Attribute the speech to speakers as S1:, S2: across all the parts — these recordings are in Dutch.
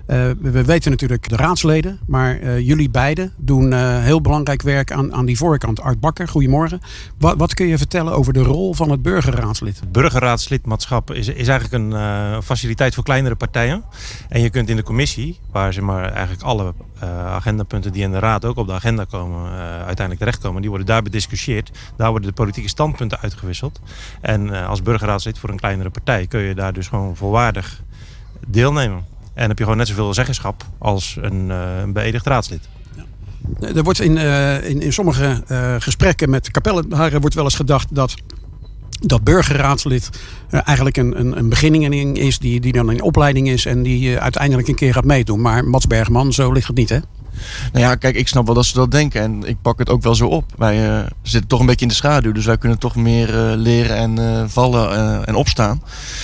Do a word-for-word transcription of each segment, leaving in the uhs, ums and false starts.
S1: Uh, we weten natuurlijk de raadsleden, maar uh, jullie beiden doen uh, heel belangrijk werk aan, aan die voorkant. Art Bakker, goedemorgen. Wat, wat kun je vertellen over de rol van het burgerraadslid?
S2: Het burgerraadslidmaatschap is, is eigenlijk een uh, faciliteit voor kleinere partijen. En je kunt in de commissie, waar zeg maar, eigenlijk alle uh, agendapunten die in de raad ook op de agenda komen, uh, uiteindelijk terechtkomen, die worden daar bediscussieerd. Daar worden de politieke standpunten uitgewisseld. En uh, als burgerraadslid voor een kleinere partij kun je daar dus gewoon volwaardig deelnemen. En heb je gewoon net zoveel zeggenschap als een, uh, een beëdigd raadslid.
S1: Ja. Er wordt in, uh, in, in sommige uh, gesprekken met kapellenaren wordt wel eens gedacht dat dat burgerraadslid uh, eigenlijk een, een, een beginning is die, die dan in opleiding is en die uh, uiteindelijk een keer gaat meedoen. Maar Mats Bergman, zo ligt het niet, hè?
S3: Nou ja, kijk, ik snap wel dat ze dat denken en ik pak het ook wel zo op. Wij uh, zitten toch een beetje in de schaduw, dus wij kunnen toch meer uh, leren en uh, vallen uh, en opstaan.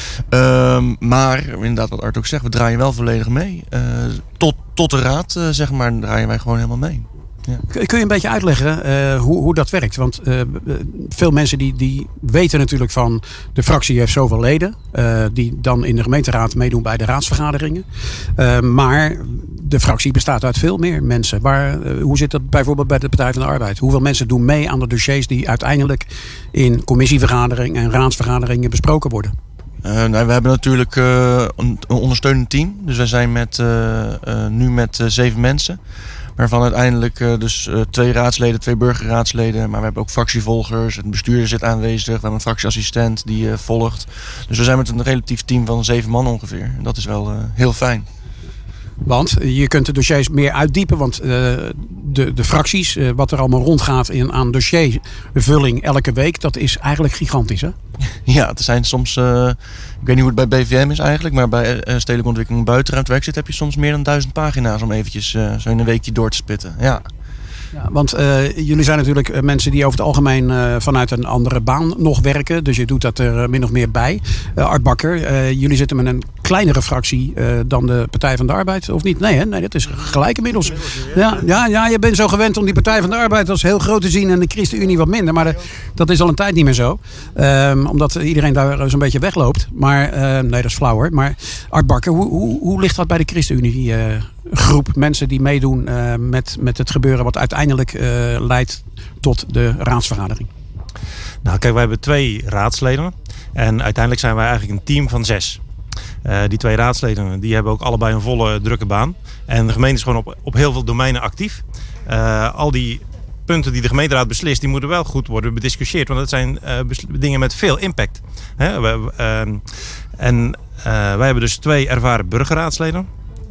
S3: Uh, maar, inderdaad wat Art ook zegt, we draaien wel volledig mee. Uh, tot, tot de raad, uh, zeg maar, draaien wij gewoon helemaal mee. Ja.
S1: Kun je een beetje uitleggen uh, hoe, hoe dat werkt? Want uh, veel mensen die, die weten natuurlijk van de fractie heeft zoveel leden. Uh, die dan in de gemeenteraad meedoen bij de raadsvergaderingen. Uh, maar de fractie bestaat uit veel meer mensen. Waar, uh, hoe zit dat bijvoorbeeld bij de Partij van de Arbeid? Hoeveel mensen doen mee aan de dossiers die uiteindelijk in commissievergaderingen en raadsvergaderingen besproken worden?
S3: Uh, nou, we hebben natuurlijk uh, een, een ondersteunend team. Dus wij zijn met, uh, uh, nu met uh, zeven mensen. Waarvan uiteindelijk uh, dus uh, twee raadsleden, twee burgerraadsleden. Maar we hebben ook fractievolgers. Het bestuur zit aanwezig. We hebben een fractieassistent die uh, volgt. Dus we zijn met een relatief team van zeven man ongeveer. En dat is wel uh, heel fijn.
S1: Want je kunt de dossiers meer uitdiepen. Want uh, de, de fracties, uh, wat er allemaal rondgaat in, aan dossiervulling elke week. Dat is eigenlijk gigantisch, hè?
S3: Ja, het zijn soms, uh, ik weet niet hoe het bij B V M is eigenlijk, maar bij uh, Stedelijke Ontwikkeling Buitenruimtewerk zit heb je soms meer dan duizend pagina's om eventjes uh, zo in een weekje door te spitten. Ja.
S1: Ja, want uh, jullie zijn natuurlijk uh, mensen die over het algemeen uh, vanuit een andere baan nog werken. Dus je doet dat er uh, min of meer bij. Uh, Art Bakker, uh, jullie zitten met een kleinere fractie uh, dan de Partij van de Arbeid, of niet? Nee, hè? Nee, dat is gelijk inmiddels. Ja, ja, ja, je bent zo gewend om die Partij van de Arbeid als heel groot te zien en de ChristenUnie wat minder. Maar de, dat is al een tijd niet meer zo. Um, omdat iedereen daar zo'n beetje wegloopt. Maar, uh, nee, dat is flauw hoor. Maar Art Bakker, hoe, hoe, hoe ligt dat bij de ChristenUnie uh, groep? Mensen die meedoen uh, met, met het gebeuren wat uiteindelijk uh, leidt tot de raadsvergadering.
S2: Nou kijk, wij hebben twee raadsleden. En uiteindelijk zijn wij eigenlijk een team van zes. Uh, die twee raadsleden die hebben ook allebei een volle drukke baan. En de gemeente is gewoon op, op heel veel domeinen actief. Uh, al die punten die de gemeenteraad beslist, die moeten wel goed worden bediscussieerd. Want dat zijn uh, dingen met veel impact. Hè? We, uh, en uh, wij hebben dus twee ervaren burgerraadsleden.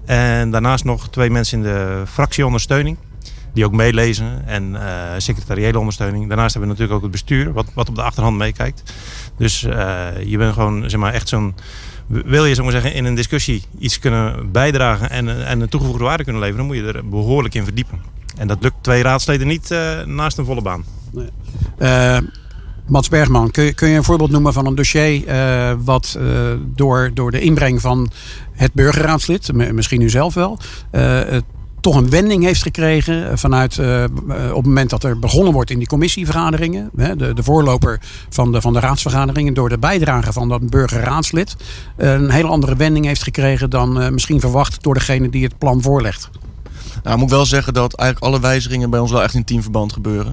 S2: En daarnaast nog twee mensen in de fractieondersteuning. Die ook meelezen en uh, secretariële ondersteuning. Daarnaast hebben we natuurlijk ook het bestuur wat, wat op de achterhand meekijkt. Dus uh, je bent gewoon zeg maar, echt zo'n... Wil je zeg maar zeggen, in een discussie iets kunnen bijdragen en, en een toegevoegde waarde kunnen leveren, dan moet je er behoorlijk in verdiepen. En dat lukt twee raadsleden niet uh, naast een volle baan.
S1: Nee. Uh, Mats Bergman, kun je, kun je een voorbeeld noemen van een dossier uh, wat uh, door, door de inbreng van het burgerraadslid, m- misschien u zelf wel, uh, toch een wending heeft gekregen vanuit uh, op het moment dat er begonnen wordt in die commissievergaderingen. Hè, de, de voorloper van de, van de raadsvergaderingen. Door de bijdrage van dat burgerraadslid een hele andere wending heeft gekregen dan uh, misschien verwacht door degene die het plan voorlegt.
S3: Nou, ik moet wel zeggen dat eigenlijk alle wijzigingen bij ons wel echt in teamverband gebeuren.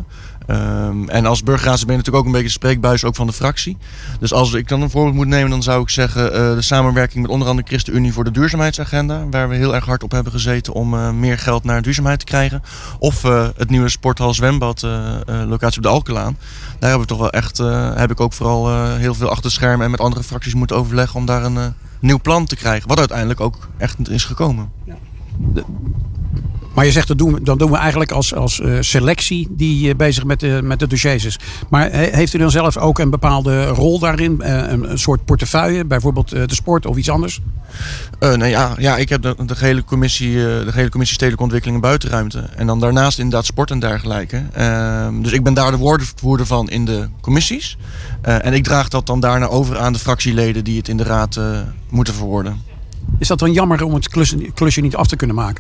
S3: Um, en als burgerraadslid ben je natuurlijk ook een beetje de spreekbuis ook van de fractie. Dus als ik dan een voorbeeld moet nemen, dan zou ik zeggen uh, de samenwerking met onder andere ChristenUnie voor de duurzaamheidsagenda. Waar we heel erg hard op hebben gezeten om uh, meer geld naar duurzaamheid te krijgen. Of uh, het nieuwe sporthal zwembad, uh, uh, locatie op de Alkelaan. Daar hebben we toch wel echt, uh, heb ik ook vooral uh, heel veel achter de schermen en met andere fracties moeten overleggen om daar een uh, nieuw plan te krijgen. Wat uiteindelijk ook echt is gekomen. Ja.
S1: De... Maar je zegt, dat doen we, dan doen we eigenlijk als, als uh, selectie die uh, bezig met de, met de dossiers is. Maar he, heeft u dan zelf ook een bepaalde rol daarin? Uh, een, een soort portefeuille, bijvoorbeeld uh, de sport of iets anders?
S3: Uh, nee, ja, ja, ik heb de, de gehele commissie, uh, de gehele commissie Stedelijke Ontwikkeling en Buitenruimte. En dan daarnaast inderdaad sport en dergelijke. Uh, dus ik ben daar de woordvoerder van in de commissies. Uh, en ik draag dat dan daarna over aan de fractieleden die het in de raad uh, moeten verwoorden.
S1: Is dat dan jammer om het klusje, klusje niet af te kunnen maken?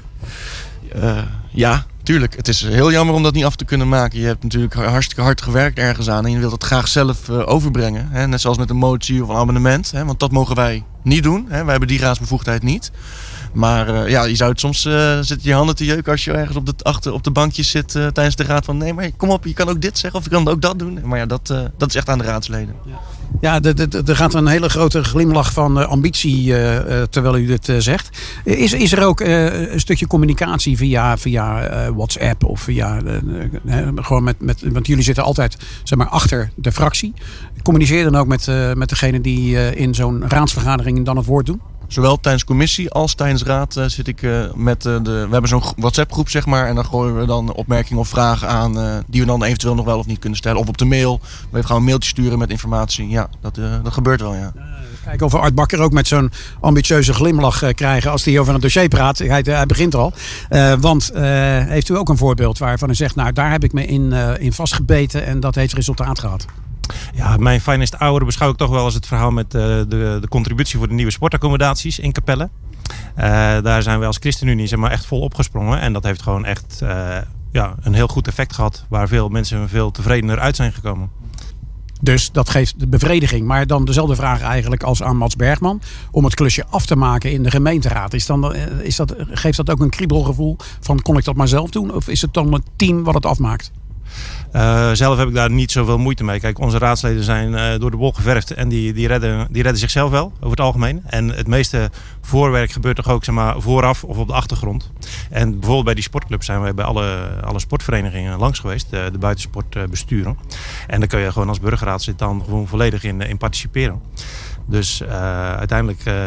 S3: Uh, ja, tuurlijk. Het is heel jammer om dat niet af te kunnen maken. Je hebt natuurlijk hartstikke hard gewerkt ergens aan en je wilt het graag zelf uh, overbrengen. Hè? Net zoals met een motie of een amendement. Hè? Want dat mogen wij niet doen. Hè? Wij hebben die raadsbevoegdheid niet. Maar uh, ja, je zou het soms uh, zitten je handen te jeuken als je ergens op de, achter, op de bankjes zit uh, tijdens de raad van nee, maar kom op, je kan ook dit zeggen of je kan ook dat doen. Maar ja, dat, uh, dat is echt aan de raadsleden. Ja.
S1: Ja, er gaat een hele grote glimlach van ambitie uh, uh, terwijl u dit uh, zegt. Is, is er ook uh, een stukje communicatie via, via uh, WhatsApp of via uh, uh, gewoon met, met, want jullie zitten altijd zeg maar achter de fractie. Communiceer je dan ook met, uh, met degene die uh, in zo'n raadsvergadering dan het woord doen?
S3: Zowel tijdens commissie als tijdens raad uh, zit ik uh, met uh, de... We hebben zo'n WhatsApp groep zeg maar. En dan gooien we dan opmerkingen of vragen aan uh, die we dan eventueel nog wel of niet kunnen stellen. Of op de mail. We gaan een mailtje sturen met informatie. Ja, dat, uh, dat gebeurt wel, ja. Uh,
S1: kijken of we Art Bakker ook met zo'n ambitieuze glimlach uh, krijgen als hij over een dossier praat. Hij, hij begint al. Uh, want uh, heeft u ook een voorbeeld waarvan u zegt, nou daar heb ik me in, uh, in vastgebeten en dat heeft resultaat gehad?
S2: Ja, mijn finest hour beschouw ik toch wel als het verhaal met uh, de, de contributie voor de nieuwe sportaccommodaties in Capelle. Uh, daar zijn we als ChristenUnie zeg maar, echt vol opgesprongen. En dat heeft gewoon echt uh, ja, een heel goed effect gehad. Waar veel mensen veel tevredener uit zijn gekomen.
S1: Dus dat geeft de bevrediging. Maar dan dezelfde vraag eigenlijk als aan Mats Bergman. Om het klusje af te maken in de gemeenteraad. Is dan, is dat, geeft dat ook een kriebelgevoel van kon ik dat maar zelf doen? Of is het dan het team wat het afmaakt?
S2: Uh, zelf heb ik daar niet zoveel moeite mee. Kijk, onze raadsleden zijn uh, door de wol geverfd en die, die, redden, die redden zichzelf wel over het algemeen. En het meeste voorwerk gebeurt toch ook zeg maar, vooraf of op de achtergrond. En bijvoorbeeld bij die sportclubs zijn we bij alle, alle sportverenigingen langs geweest, de, de buitensportbesturen. En daar kun je gewoon als burgerraadslid dan gewoon volledig in, in participeren. Dus uh, uiteindelijk uh,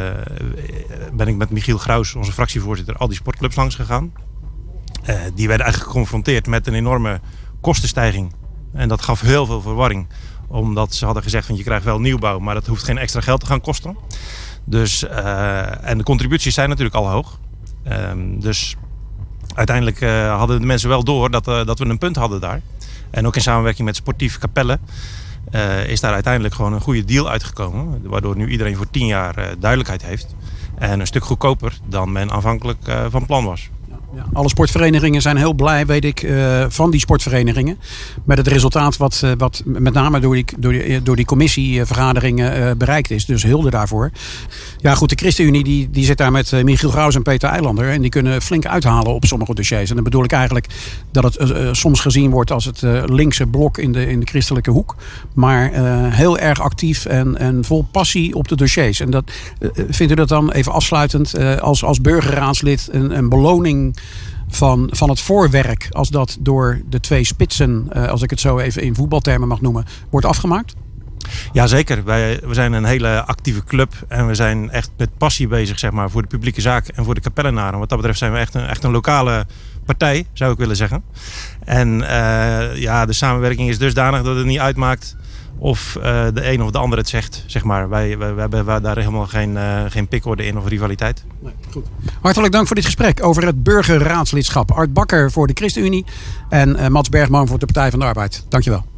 S2: ben ik met Michiel Graus, onze fractievoorzitter, al die sportclubs langs gegaan. Uh, die werden eigenlijk geconfronteerd met een enorme kostenstijging. En dat gaf heel veel verwarring. Omdat ze hadden gezegd van je krijgt wel nieuwbouw, maar dat hoeft geen extra geld te gaan kosten. Dus, uh, en de contributies zijn natuurlijk al hoog. Um, dus uiteindelijk uh, hadden de mensen wel door dat, uh, dat we een punt hadden daar. En ook in samenwerking met Sportief Capelle uh, is daar uiteindelijk gewoon een goede deal uitgekomen. Waardoor nu iedereen voor tien jaar uh, duidelijkheid heeft. En een stuk goedkoper dan men aanvankelijk uh, van plan was.
S1: Ja, alle sportverenigingen zijn heel blij, weet ik, uh, van die sportverenigingen. Met het resultaat wat, uh, wat met name door die, door die, door die commissievergaderingen uh, bereikt is. Dus hulde daarvoor. Ja goed, de ChristenUnie die, die zit daar met uh, Michiel Graus en Peter Eilander. En die kunnen flink uithalen op sommige dossiers. En dan bedoel ik eigenlijk dat het uh, soms gezien wordt als het uh, linkse blok in de, in de christelijke hoek. Maar uh, heel erg actief en, en vol passie op de dossiers. En dat, uh, vindt u dat dan even afsluitend uh, als, als burgerraadslid een, een beloning Van, van het voorwerk, als dat door de twee spitsen, uh, als ik het zo even in voetbaltermen mag noemen, wordt afgemaakt?
S2: Jazeker, wij we zijn een hele actieve club en we zijn echt met passie bezig zeg maar, voor de publieke zaak en voor de Capellenaren. Wat dat betreft zijn we echt een, echt een lokale partij, zou ik willen zeggen. En uh, ja, de samenwerking is dusdanig dat het niet uitmaakt of uh, de een of de ander het zegt, zeg maar. Wij, wij, wij hebben daar helemaal geen, uh, geen pikorde in of rivaliteit.
S1: Nee, goed. Hartelijk dank voor dit gesprek over het burgerraadslidschap. Art Bakker voor de ChristenUnie en uh, Mats Bergman voor de Partij van de Arbeid. Dankjewel.